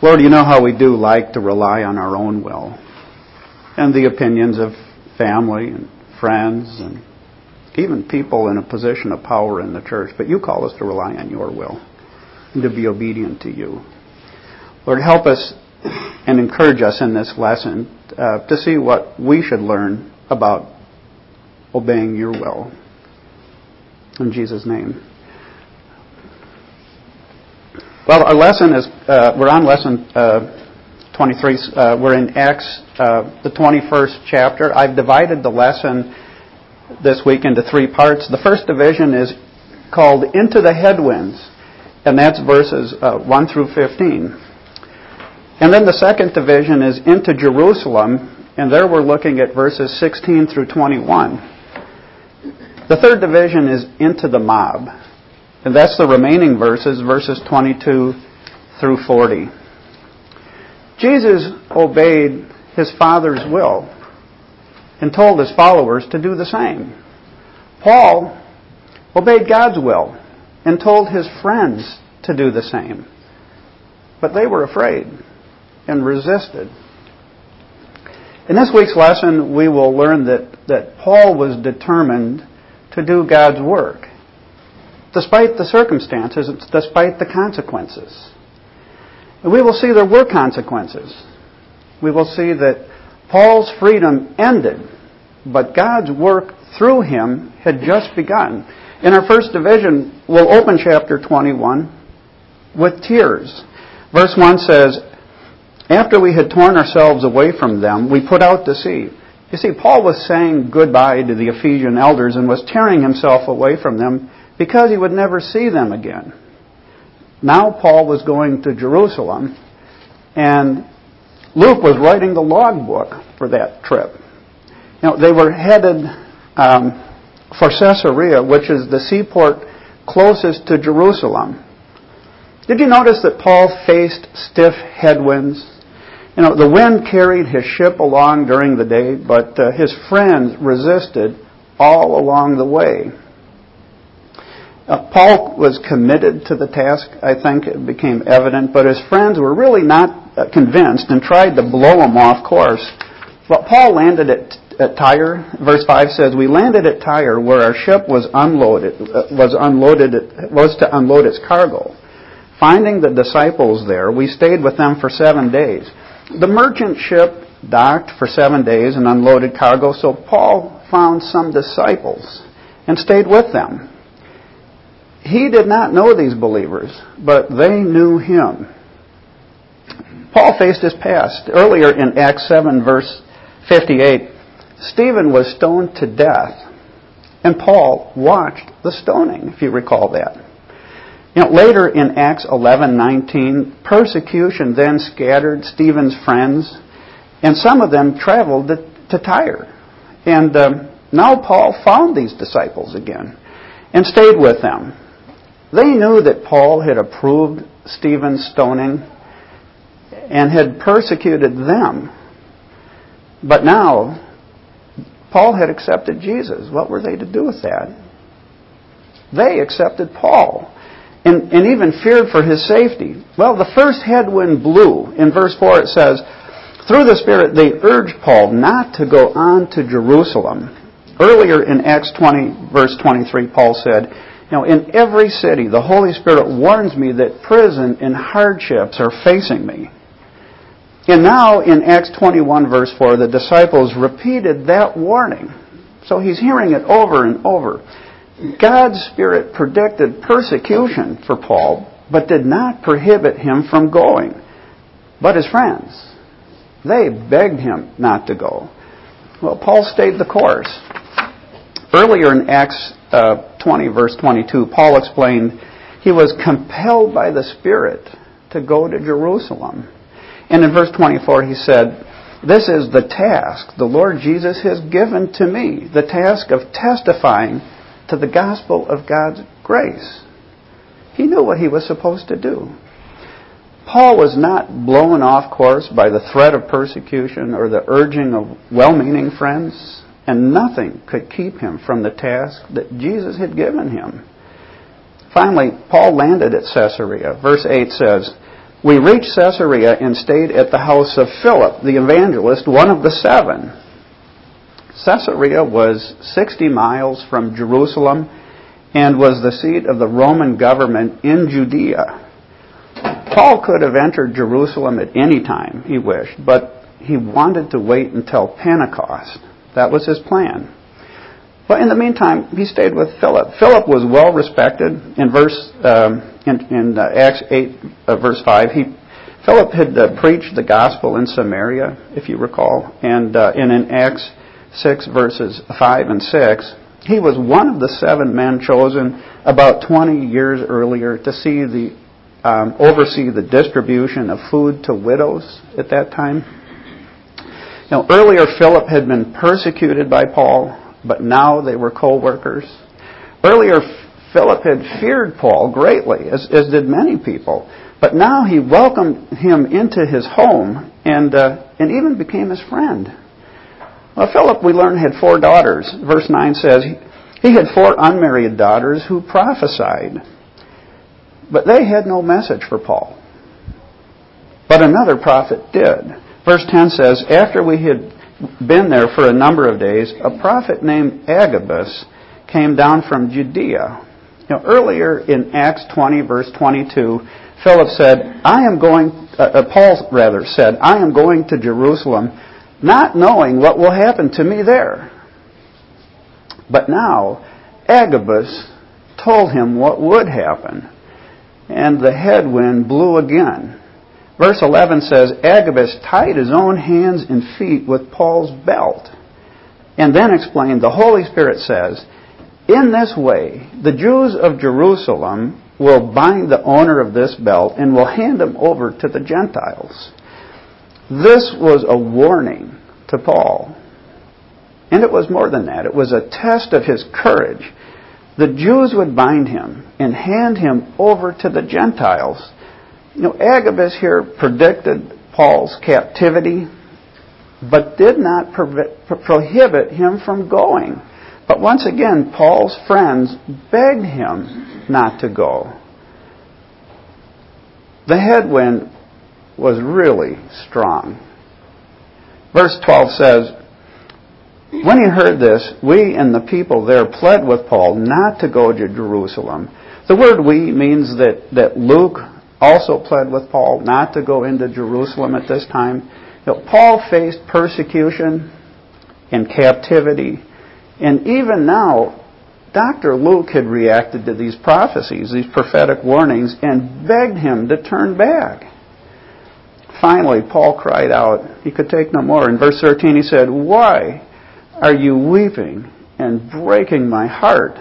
Lord, you know how we do like to rely on our own will and the opinions of family and friends and even people in a position of power in the church. But you call us to rely on your will and to be obedient to you. Lord, help us and encourage us in this lesson to see what we should learn about obeying your will. In Jesus' name. Well, our lesson is, we're on lesson 23. We're in Acts, the 21st chapter. I've divided the lesson this week into three parts. The first division is called Into the Headwinds, and that's verses 1 through 15. And then the second division is Into Jerusalem, and there we're looking at verses 16 through 21. The third division is Into the Mob, and that's the remaining verses 22 through 40. Jesus obeyed his Father's will and told his followers to do the same. Paul obeyed God's will and told his friends to do the same. But they were afraid and resisted. In this week's lesson, we will learn that Paul was determined to do God's work, despite the circumstances, despite the consequences. And we will see there were consequences. We will see that Paul's freedom ended, but God's work through him had just begun. In our first division, we'll open chapter 21 with tears. Verse 1 says, "After we had torn ourselves away from them, we put out to sea." You see, Paul was saying goodbye to the Ephesian elders and was tearing himself away from them because he would never see them again. Now Paul was going to Jerusalem, and Luke was writing the logbook for that trip. They were headed for Caesarea, which is the seaport closest to Jerusalem. Did you notice that Paul faced stiff headwinds? The wind carried his ship along during the day, but his friends resisted all along the way. Paul was committed to the task, I think it became evident, but his friends were really not convinced and tried to blow him off course. But Paul landed at Tyre. Verse 5 says, "We landed at Tyre where our ship was to unload its cargo. Finding the disciples there, we stayed with them for 7 days." The merchant ship docked for 7 days and unloaded cargo, so Paul found some disciples and stayed with them. He did not know these believers, but they knew him. Paul faced his past. Earlier in Acts 7, verse 58, Stephen was stoned to death, and Paul watched the stoning, if you recall that. Later in Acts 11:19, persecution then scattered Stephen's friends, and some of them traveled to Tyre. And now Paul found these disciples again and stayed with them. They knew that Paul had approved Stephen's stoning and had persecuted them. But now, Paul had accepted Jesus. What were they to do with that? They accepted Paul and even feared for his safety. Well, the first headwind blew. In verse 4 it says, "Through the Spirit they urged Paul not to go on to Jerusalem." Earlier in Acts 20, verse 23, Paul said, "In every city the Holy Spirit warns me that prison and hardships are facing me." And now in Acts 21, verse 4, the disciples repeated that warning. So he's hearing it over and over. God's Spirit predicted persecution for Paul, but did not prohibit him from going. But his friends, they begged him not to go. Well, Paul stayed the course. Earlier in Acts 20, verse 22, Paul explained he was compelled by the Spirit to go to Jerusalem. And in verse 24 he said, "This is the task the Lord Jesus has given to me, the task of testifying to the gospel of God's grace." He knew what he was supposed to do. Paul was not blown off course by the threat of persecution or the urging of well-meaning friends, and nothing could keep him from the task that Jesus had given him. Finally, Paul landed at Caesarea. Verse 8 says, We reached Caesarea and stayed at the house of Philip, the evangelist, one of the 7. Caesarea was 60 miles from Jerusalem and was the seat of the Roman government in Judea. Paul could have entered Jerusalem at any time he wished, but he wanted to wait until Pentecost. That was his plan. But in the meantime, he stayed with Philip. Philip was well respected. In Acts 8, verse 5, Philip had preached the gospel in Samaria, if you recall, and in Acts 6, verses 5 and 6, he was one of the 7 men chosen about 20 years earlier to oversee the distribution of food to widows at that time. Now, earlier Philip had been persecuted by Paul, but now they were co-workers. Earlier Philip had feared Paul greatly, as did many people, but now he welcomed him into his home and even became his friend. Well, Philip, we learn, had 4 daughters. Verse 9 says he had 4 unmarried daughters who prophesied. But they had no message for Paul. But another prophet did. Verse 10 says, after we had been there for a number of days, a prophet named Agabus came down from Judea. Earlier in Acts 20, verse 22, Paul said, I am going to Jerusalem, not knowing what will happen to me there. But now, Agabus told him what would happen, and the headwind blew again. Verse 11 says, Agabus tied his own hands and feet with Paul's belt, and then explained, the Holy Spirit says, in this way, the Jews of Jerusalem will bind the owner of this belt and will hand him over to the Gentiles. This was a warning to Paul. And it was more than that. It was a test of his courage. The Jews would bind him and hand him over to the Gentiles. Agabus here predicted Paul's captivity, but did not prohibit him from going. But once again, Paul's friends begged him not to go. The headwind was really strong. Verse 12 says, when he heard this, we and the people there pled with Paul not to go to Jerusalem. The word we means that Luke also pled with Paul not to go into Jerusalem at this time. Paul faced persecution and captivity, and even now, Dr. Luke had reacted to these prophecies, these prophetic warnings, and begged him to turn back. Finally, Paul cried out. He could take no more. In verse 13 he said, why are you weeping and breaking my heart?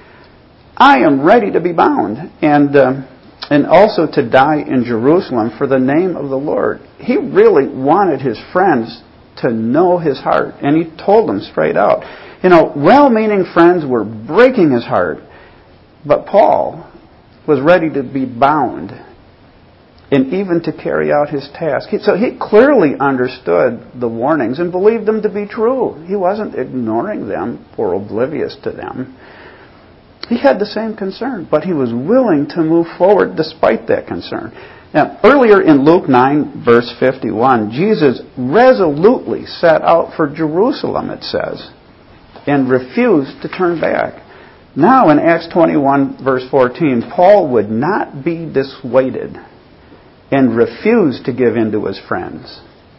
I am ready to be bound and also to die in Jerusalem for the name of the Lord. He really wanted his friends to know his heart, and he told them straight out. Well-meaning friends were breaking his heart, but Paul was ready to be bound and even to carry out his task. So he clearly understood the warnings and believed them to be true. He wasn't ignoring them or oblivious to them. He had the same concern, but he was willing to move forward despite that concern. Now, earlier in Luke 9, verse 51, Jesus resolutely set out for Jerusalem, it says, and refused to turn back. Now in Acts 21, verse 14, Paul would not be dissuaded and refused to give in to his friends.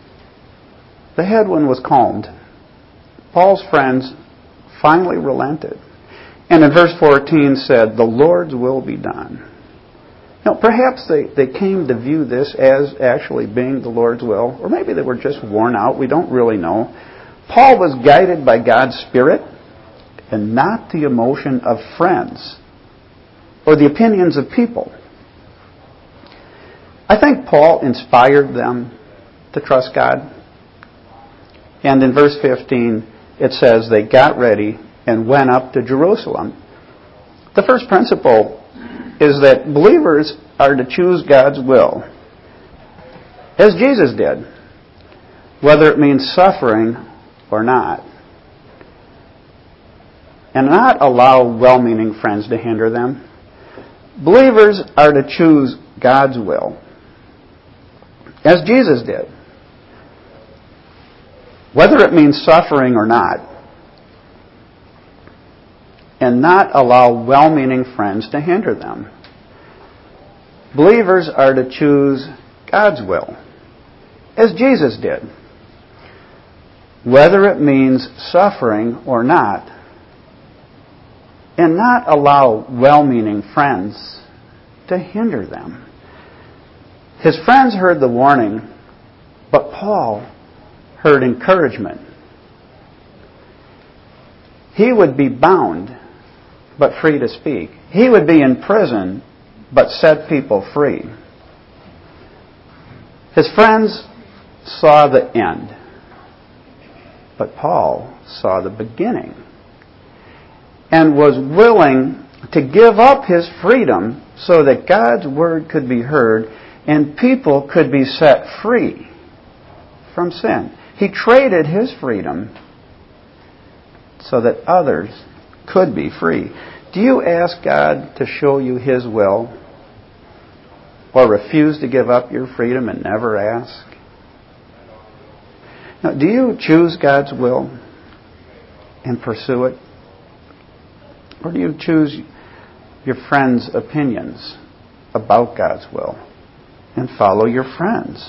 The headwind was calmed. Paul's friends finally relented. And in verse 14 said, the Lord's will be done. Now, perhaps they came to view this as actually being the Lord's will, or maybe they were just worn out. We don't really know. Paul was guided by God's Spirit and not the emotion of friends or the opinions of people. I think Paul inspired them to trust God. And in verse 15, it says they got ready and went up to Jerusalem. The first principle is that believers are to choose God's will, as Jesus did, whether it means suffering or not, and not allow well-meaning friends to hinder them. Believers are to choose God's will, as Jesus did. Whether it means suffering or not, and not allow well-meaning friends to hinder them. Believers are to choose God's will, as Jesus did. Whether it means suffering or not, and not allow well-meaning friends to hinder them. His friends heard the warning, but Paul heard encouragement. He would be bound, but free to speak. He would be in prison, but set people free. His friends saw the end, but Paul saw the beginning and was willing to give up his freedom so that God's word could be heard and people could be set free from sin. He traded his freedom so that others could be free. Do you ask God to show you His will, or refuse to give up your freedom and never ask? Now, do you choose God's will and pursue it? Or do you choose your friends' opinions about God's will and follow your friends?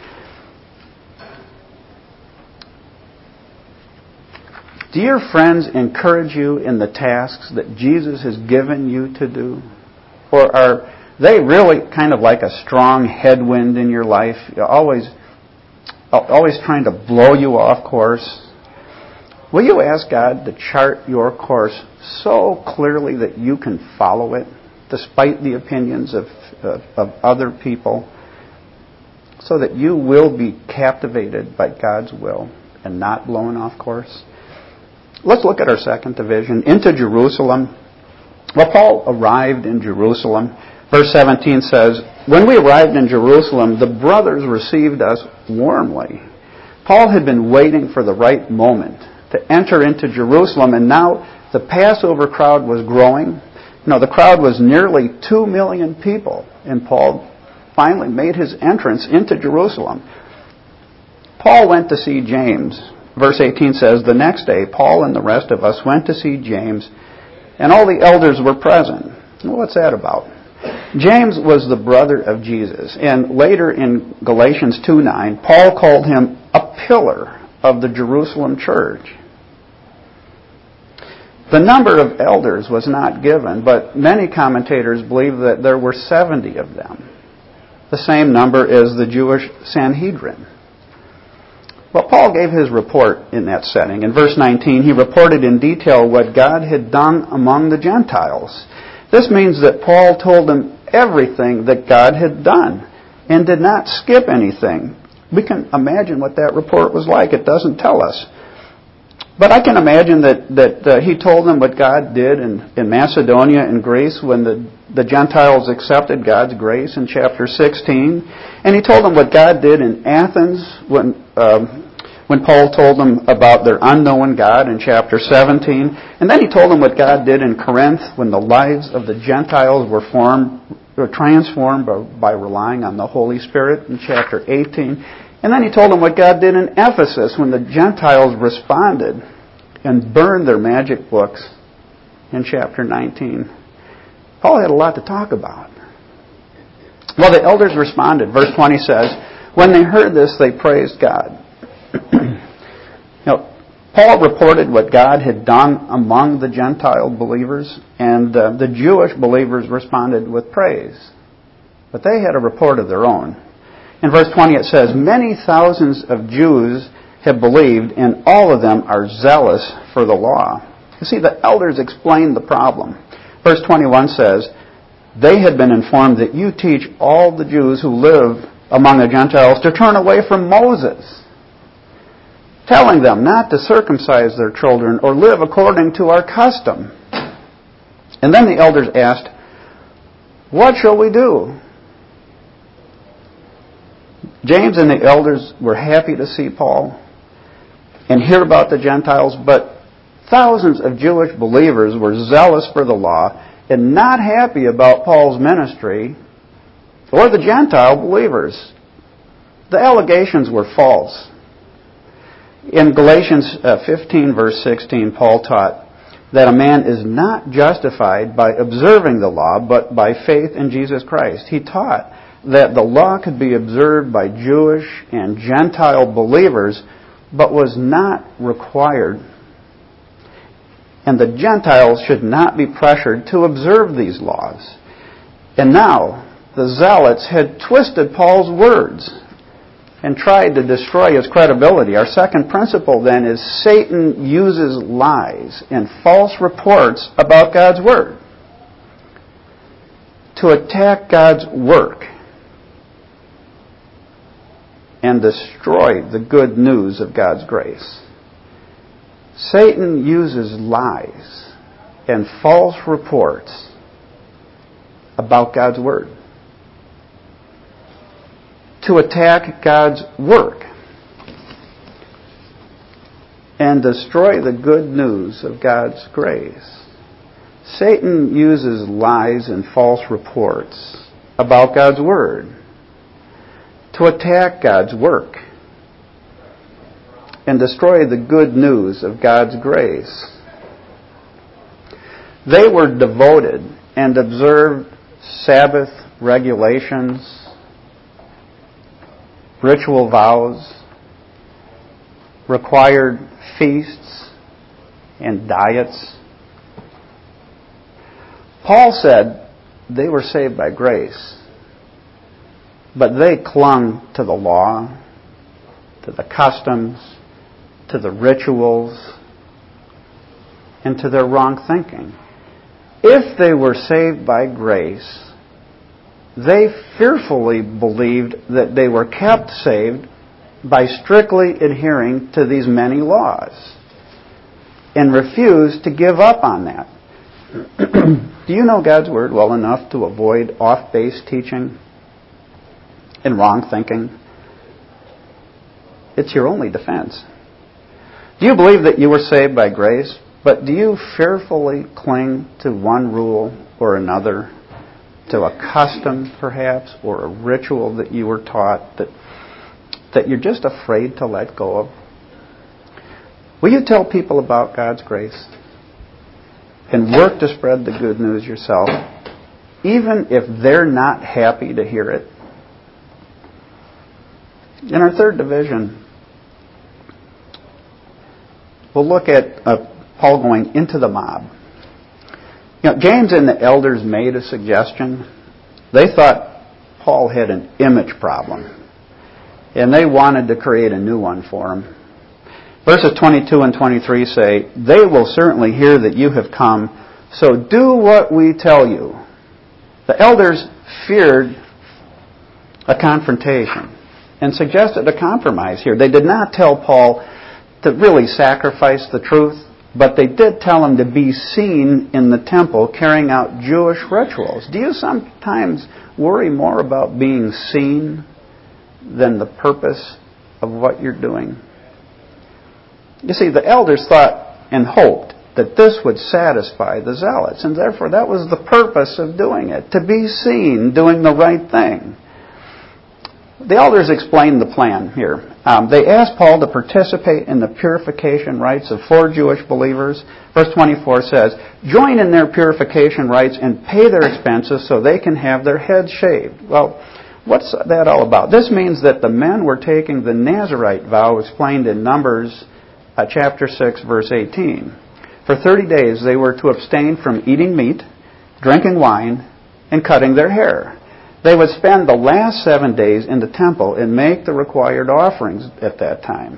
Do your friends encourage you in the tasks that Jesus has given you to do? Or are they really kind of like a strong headwind in your life, always trying to blow you off course? Will you ask God to chart your course so clearly that you can follow it, despite the opinions of other people, so that you will be captivated by God's will and not blown off course? Let's look at our second division, into Jerusalem. Well, Paul arrived in Jerusalem. Verse 17 says, "When we arrived in Jerusalem, the brothers received us warmly." Paul had been waiting for the right moment to enter into Jerusalem, and now the Passover crowd was growing. The crowd was nearly 2 million people, and Paul finally made his entrance into Jerusalem. Paul went to see James. Verse 18 says, "The next day, Paul and the rest of us went to see James, and all the elders were present." Well, what's that about? James was the brother of Jesus, and later in Galatians 2:9, Paul called him a pillar of the Jerusalem church. The number of elders was not given, but many commentators believe that there were 70 of them, the same number as the Jewish Sanhedrin. Well, Paul gave his report in that setting. In verse 19, he reported in detail what God had done among the Gentiles. This means that Paul told them everything that God had done and did not skip anything. We can imagine what that report was like. It doesn't tell us. But I can imagine that he told them what God did in Macedonia and Greece when the Gentiles accepted God's grace in chapter 16. And he told them what God did in Athens when Paul told them about their unknown God in chapter 17. And then he told them what God did in Corinth when the lives of the Gentiles were transformed by relying on the Holy Spirit in chapter 18. And then he told them what God did in Ephesus when the Gentiles responded and burned their magic books in chapter 19. Paul had a lot to talk about. Well, the elders responded. Verse 20 says, "When they heard this, they praised God." Now, Paul reported what God had done among the Gentile believers, and the Jewish believers responded with praise. But they had a report of their own. In verse 20 it says, "Many thousands of Jews have believed, and all of them are zealous for the law." You see, the elders explained the problem. Verse 21 says, "They had been informed that you teach all the Jews who live among the Gentiles to turn away from Moses, telling them not to circumcise their children or live according to our custom." And then the elders asked, "What shall we do?" James and the elders were happy to see Paul and hear about the Gentiles, but thousands of Jewish believers were zealous for the law and not happy about Paul's ministry or the Gentile believers. The allegations were false. In Galatians 15, verse 16, Paul taught that a man is not justified by observing the law, but by faith in Jesus Christ. He taught that the law could be observed by Jewish and Gentile believers, but was not required. And the Gentiles should not be pressured to observe these laws. And now, the Zealots had twisted Paul's words and tried to destroy his credibility. Our second principle then is Satan uses lies and false reports about God's Word to attack God's work and destroy the good news of God's grace. Satan uses lies and false reports about God's Word to attack God's work and destroy the good news of God's grace. Satan uses lies and false reports about God's Word to attack God's work and destroy the good news of God's grace. They were devoted and observed Sabbath regulations, ritual vows, required feasts and diets. Paul said they were saved by grace, but they clung to the law, to the customs, to the rituals, and to their wrong thinking. If they were saved by grace, they fearfully believed that they were kept saved by strictly adhering to these many laws and refused to give up on that. Do you know God's Word well enough to avoid off-base teaching and wrong thinking? It's your only defense. Do you believe that you were saved by grace, but do you fearfully cling to one rule or another, to a custom perhaps, or a ritual that you were taught that you're just afraid to let go of? Will you tell people about God's grace and work to spread the good news yourself, even if they're not happy to hear it? In our third division, we'll look at Paul going into the mob. James and the elders made a suggestion. They thought Paul had an image problem, and they wanted to create a new one for him. Verses 22 and 23 say, "They will certainly hear that you have come, so do what we tell you." The elders feared a confrontation and suggested a compromise here. They did not tell Paul to really sacrifice the truth, but they did tell him to be seen in the temple carrying out Jewish rituals. Do you sometimes worry more about being seen than the purpose of what you're doing? You see, the elders thought and hoped that this would satisfy the zealots, and therefore that was the purpose of doing it, to be seen doing the right thing. The elders explained the plan here. They asked Paul to participate in the purification rites of 4 Jewish believers. Verse 24 says, "Join in their purification rites and pay their expenses so they can have their heads shaved." Well, what's that all about? This means that the men were taking the Nazirite vow explained in Numbers chapter 6, verse 18. For 30 days they were to abstain from eating meat, drinking wine, and cutting their hair. They would spend the last 7 days in the temple and make the required offerings at that time.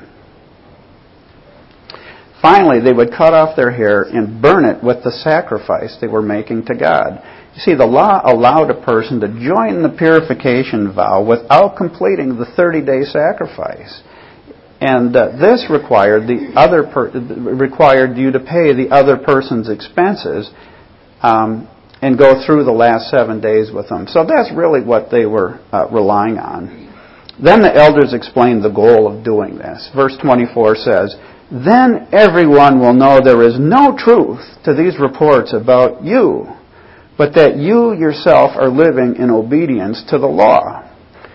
Finally, they would cut off their hair and burn it with the sacrifice they were making to God. You see, the law allowed a person to join the purification vow without completing the 30-day sacrifice. And this required required you to pay the other person's expenses and go through the last 7 days with them. So that's really what they were relying on. Then the elders explained the goal of doing this. Verse 24 says, "Then everyone will know there is no truth to these reports about you, but that you yourself are living in obedience to the law."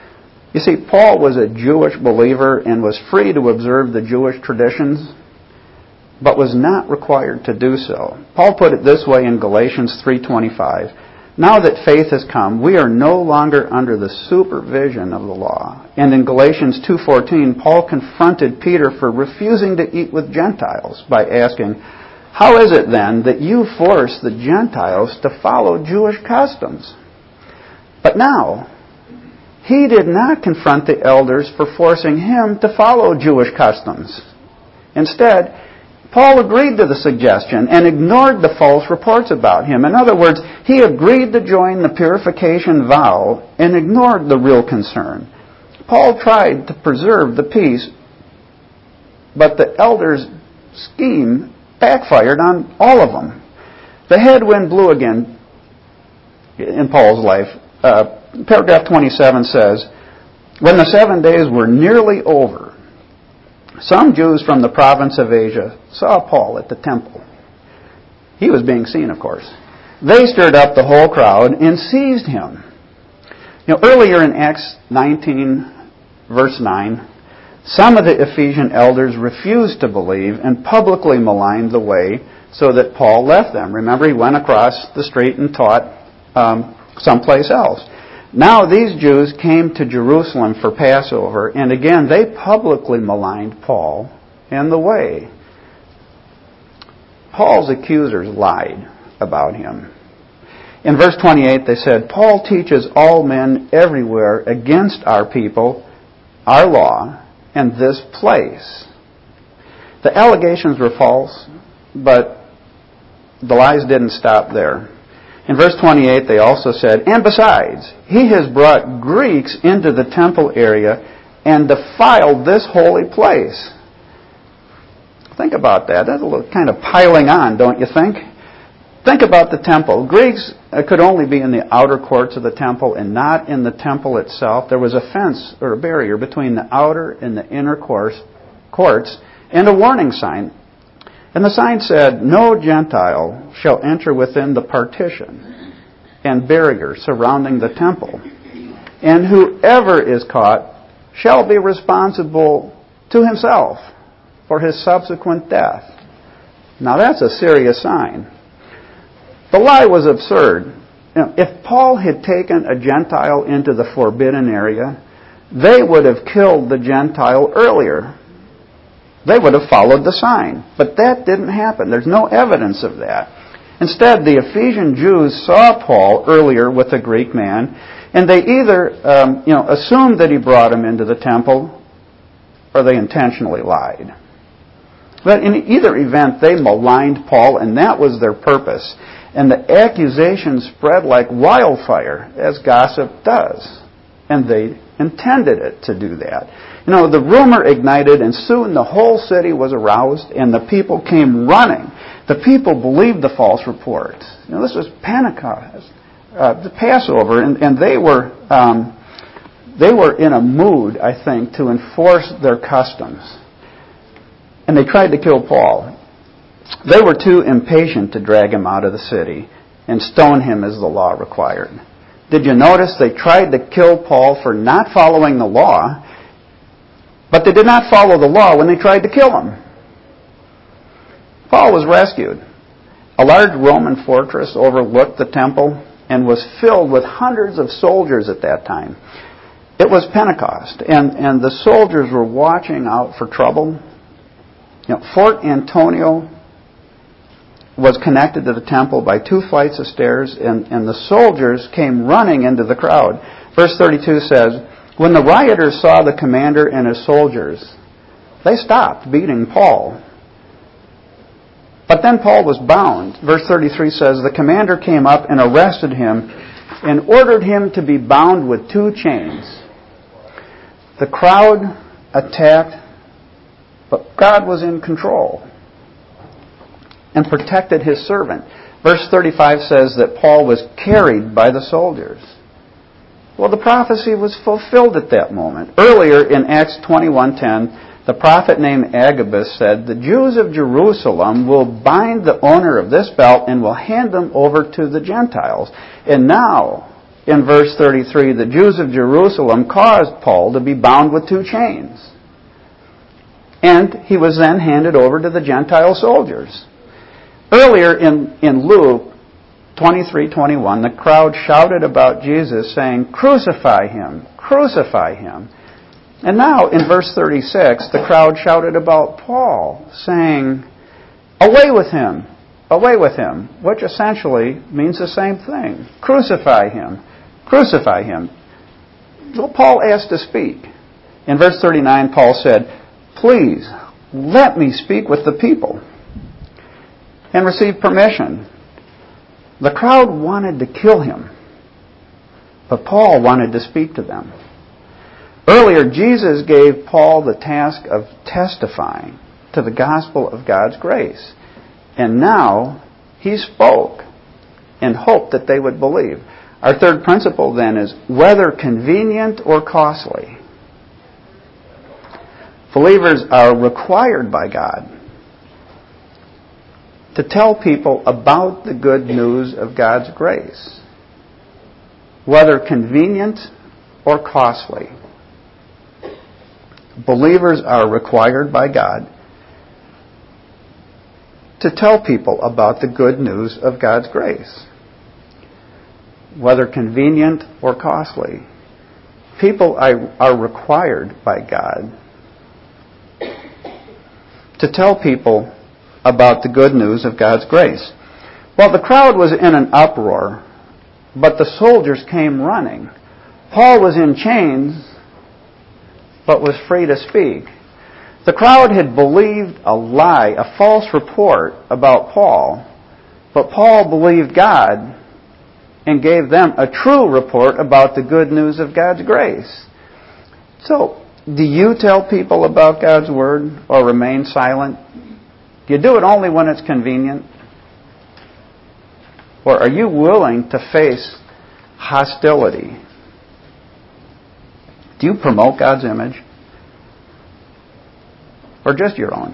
You see, Paul was a Jewish believer and was free to observe the Jewish traditions, but was not required to do so. Paul put it this way in Galatians 3:25. Now that faith has come, we are no longer under the supervision of the law. And in Galatians 2:14, Paul confronted Peter for refusing to eat with Gentiles by asking, how is it then that you force the Gentiles to follow Jewish customs? But now, he did not confront the elders for forcing him to follow Jewish customs. Instead, Paul agreed to the suggestion and ignored the false reports about him. In other words, he agreed to join the purification vow and ignored the real concern. Paul tried to preserve the peace, but the elders' scheme backfired on all of them. The headwind blew again in Paul's life. Paragraph 27 says, when the 7 days were nearly over, some Jews from the province of Asia saw Paul at the temple. He was being seen, of course. They stirred up the whole crowd and seized him. Earlier in Acts 19, verse 9, some of the Ephesian elders refused to believe and publicly maligned the way so that Paul left them. Remember, he went across the street and taught someplace else. Now these Jews came to Jerusalem for Passover, and again they publicly maligned Paul and the way. Paul's accusers lied about him. In verse 28 they said, Paul teaches all men everywhere against our people, our law, and this place. The allegations were false, but the lies didn't stop there. In verse 28, they also said, and besides, he has brought Greeks into the temple area and defiled this holy place. Think about that. That's a little kind of piling on, don't you think? Think about the temple. Greeks could only be in the outer courts of the temple and not in the temple itself. There was a fence or a barrier between the outer and the inner courts and a warning sign. And the sign said, no Gentile shall enter within the partition and barrier surrounding the temple. And whoever is caught shall be responsible to himself for his subsequent death. Now that's a serious sign. The lie was absurd. If Paul had taken a Gentile into the forbidden area, they would have killed the Gentile earlier. They would have followed the sign. But that didn't happen. There's no evidence of that. Instead, the Ephesian Jews saw Paul earlier with a Greek man, and they either assumed that he brought him into the temple, or they intentionally lied. But in either event, they maligned Paul, and that was their purpose. And the accusation spread like wildfire, as gossip does. And they intended it to do that. The rumor ignited, and soon the whole city was aroused, and the people came running. The people believed the false report. This was Pentecost, the Passover, and they were in a mood, I think, to enforce their customs. And they tried to kill Paul. They were too impatient to drag him out of the city and stone him as the law required. Did you notice they tried to kill Paul for not following the law, but they did not follow the law when they tried to kill him? Paul was rescued. A large Roman fortress overlooked the temple and was filled with hundreds of soldiers at that time. It was Pentecost, and the soldiers were watching out for trouble. Fort Antonio was connected to the temple by 2 flights of stairs, and the soldiers came running into the crowd. Verse 32 says, when the rioters saw the commander and his soldiers, they stopped beating Paul. But then Paul was bound. Verse 33 says, the commander came up and arrested him and ordered him to be bound with 2 chains. The crowd attacked, but God was in control and protected his servant. Verse 35 says that Paul was carried by the soldiers. Well, the prophecy was fulfilled at that moment. Earlier in Acts 21:10, the prophet named Agabus said, the Jews of Jerusalem will bind the owner of this belt and will hand them over to the Gentiles. And now in verse 33, the Jews of Jerusalem caused Paul to be bound with 2 chains. And he was then handed over to the Gentile soldiers. Earlier in Luke 23:21, the crowd shouted about Jesus, saying, "Crucify him! Crucify him!" And now in verse 36, the crowd shouted about Paul, saying, "Away with him! Away with him!" Which essentially means the same thing. Crucify him! Crucify him! So Paul asked to speak. In verse 39, Paul said, "Please, let me speak with the people," and received permission. The crowd wanted to kill him, but Paul wanted to speak to them. Earlier, Jesus gave Paul the task of testifying to the gospel of God's grace. And now, he spoke and hoped that they would believe. Our third principle then is whether convenient or costly. Believers are required by God to tell people about the good news of God's grace, whether convenient or costly. Believers are required by God to tell people about the good news of God's grace, whether convenient or costly. People are required by God to tell people about the good news of God's grace. Well, the crowd was in an uproar, but the soldiers came running. Paul was in chains, but was free to speak. The crowd had believed a lie, a false report about Paul, but Paul believed God and gave them a true report about the good news of God's grace. So, do you tell people about God's Word or remain silent? Do you do it only when it's convenient? Or are you willing to face hostility? Do you promote God's image? Or just your own?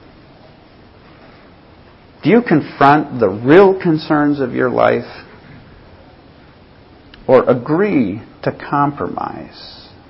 Do you confront the real concerns of your life? Or agree to compromise?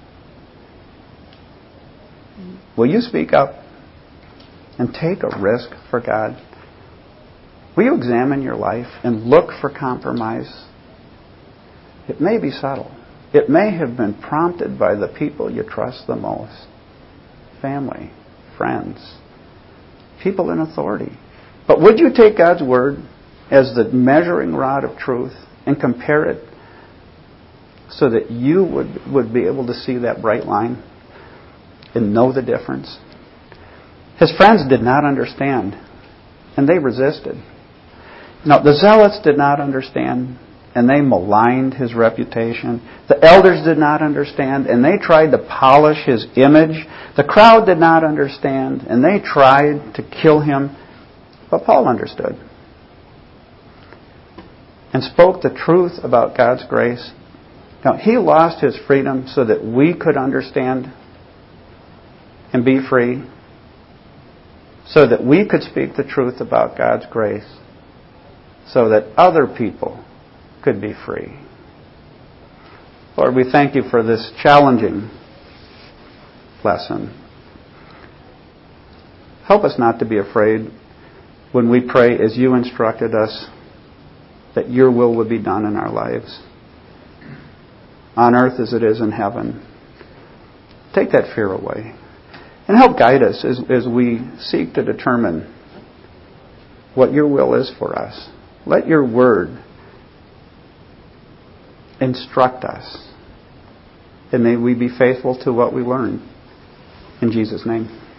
Will you speak up and take a risk for God? Will you examine your life and look for compromise? It may be subtle. It may have been prompted by the people you trust the most. Family, friends, people in authority. But would you take God's Word as the measuring rod of truth and compare it so that you would be able to see that bright line and know the difference? His friends did not understand, and they resisted. Now, the zealots did not understand, and they maligned his reputation. The elders did not understand, and they tried to polish his image. The crowd did not understand, and they tried to kill him. But Paul understood and spoke the truth about God's grace. Now, he lost his freedom so that we could understand and be free, so that we could speak the truth about God's grace, so that other people could be free. Lord, we thank you for this challenging lesson. Help us not to be afraid when we pray as you instructed us, that your will would be done in our lives, on earth as it is in heaven. Take that fear away. And help guide us as we seek to determine what your will is for us. Let your word instruct us. And may we be faithful to what we learn. In Jesus' name.